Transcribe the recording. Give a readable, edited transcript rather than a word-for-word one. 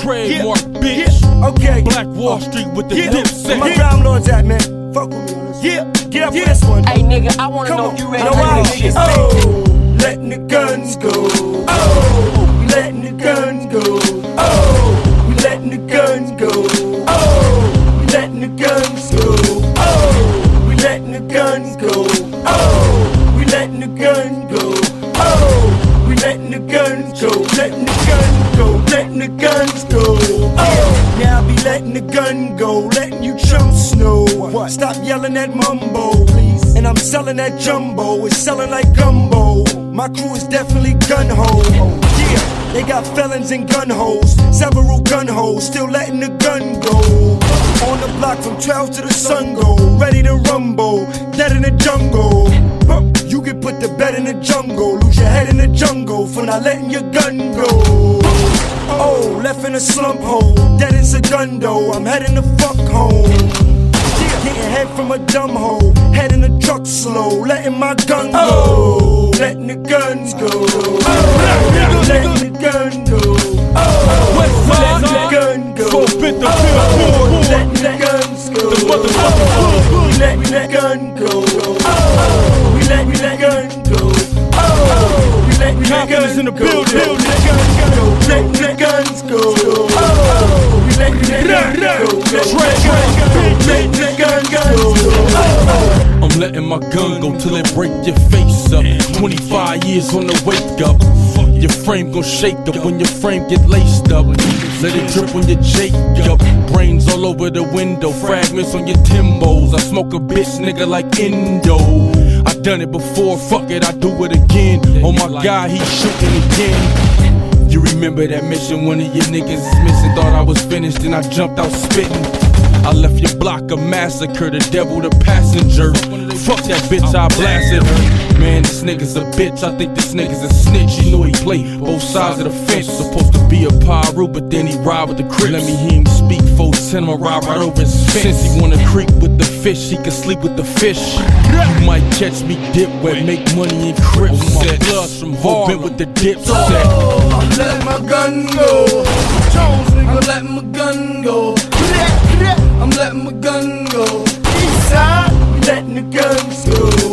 trademark, bitch. Okay. Black Wall Street with the Dipset. Where my rhyme lords at, man? Fuck with me on this. Get up for this one. Hey nigga, I wanna know if you ready to Know do this shit. Oh, letting the guns go. Oh, we letting the guns go. Oh, we letting the guns go. Oh, we letting the guns go. Oh, we letting the guns go. Oh, we letting the guns go. Oh, we letting the guns go. Letting the guns go. Letting the guns go. Oh, now I be letting the gun go. Letting you chumps know. Stop yelling that mumbo, please. And I'm selling that jumbo. It's selling like gumbo. My crew is definitely gun-ho. Yeah, they got felons and gun hoes. Several gun hoes, still letting the gun go. On the block from 12 to the sun go. Ready to rumble, dead in the jungle. You can put the bed in the jungle. Lose your head in the jungle for not letting your gun go. Oh, left in a slump hole. Dead in Segundo, I'm heading the fuck home. Getting head from a dumb hole. Head in the truck slow, letting my gun go. Letting the guns go. Letting the gun go. Letting the gun go. Forfeit the billboard. Letting the guns go. The motherfucking We letting the gun go. We letting the gun go. We letting the Confidence in the gun go. building. Letting the guns go. We letting the gun go. Letting the gun go. I'm letting my gun go till it break your face up. 25 years on the wake up. Your frame gon' shake up when your frame get laced up. Let it drip on your Jacob. Brains all over the window, fragments on your Timbos. I smoke a bitch nigga like Indo. I done it before, fuck it, I do it again. Oh my God, he shooting again. You remember that mission, one of your niggas is missing. Thought I was finished, then I jumped out spitting. I left your block a massacre, the devil the passenger. Fuck that bitch, I blasted her. Man, this nigga's a bitch, I think this nigga's a snitch. You know he play both sides of the fence. Supposed to be a pyro, but then he ride with the Crips. Let me hear him speak, 410, I'ma ride right over his fence. Since he wanna creep with the fish, he can sleep with the fish. You might catch me dip wet, make money in Crips. My blood's from Harlem with the dip set. I'm letting my gun go. Jones, nigga, I'm letting my gun go. I'm letting my gun go. Eastside, we letting the guns go.